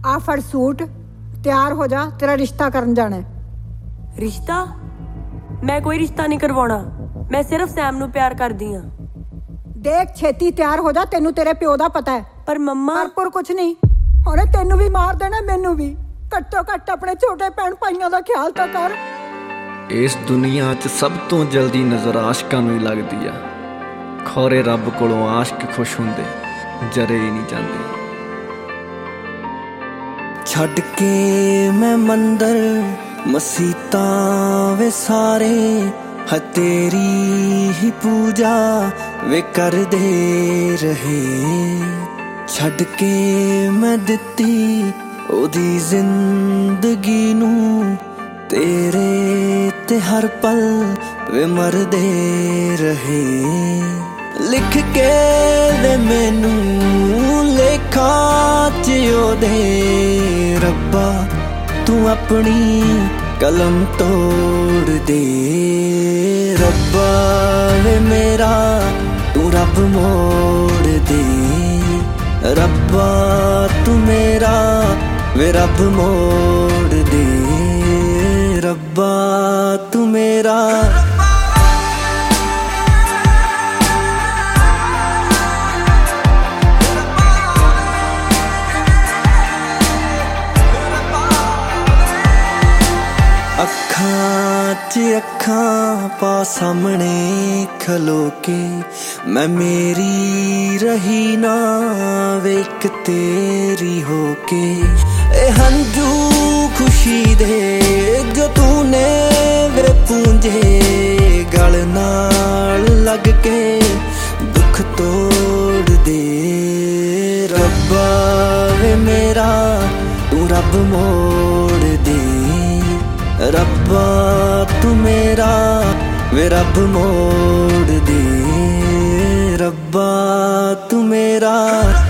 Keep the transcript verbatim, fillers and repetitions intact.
आ फड़ सूट, तैयार हो जा, तेरा रिश्ता करन जाना है। रिश्ता? मैं कोई रिश्ता नहीं करवाना, मैं सिर्फ सैम नू प्यार करदी हां। देख छेती तैयार हो जा, तेनू तेरे प्यो दा पता है। पर मम्मा पर पुर कुछ नहीं, हुणे तेनू भी मार देना, मैनू भी। घट्टो घट्ट अपने छोटे भैन भाइयों दा ख्याल तां कर। इस दुनिया च सब तो जल्दी नज़र आशकां नूं ही लगदी आ। खौरे रब कोलों आशक खुश हुंदे, जरे ही नहीं जांदे। छड्ड के मैं मंदर मसीतां वे सारे, है तेरी ही पूजा वे कर दे रहे। छड्ड के मैं दित्ती ओदी जिंदगी नू, तेरे ते हर पल वे मर दे रहे। लिख के दे मैनू लेखा च ओदे, रब्बा तू अपनी कलम तोड़ दे। रब्बा वे मेरा तू रब मोड़ दे। रब्बा तू मेरा वे रब मोड़ दे। रब्बा तू मेरा अखां च अखां पा सामने खलो के, मैं मेरी रही ना वेख तेरी होके। ए हंजू खुशी दे जो तूने वे पूंजे, गल नाल लग के दुख तोड़ दे। रब्बा वे मेरा तू रब मोड़ दे। रब्बा तू मेरा वे रब मोड़ दे। रब्बा तू मेरा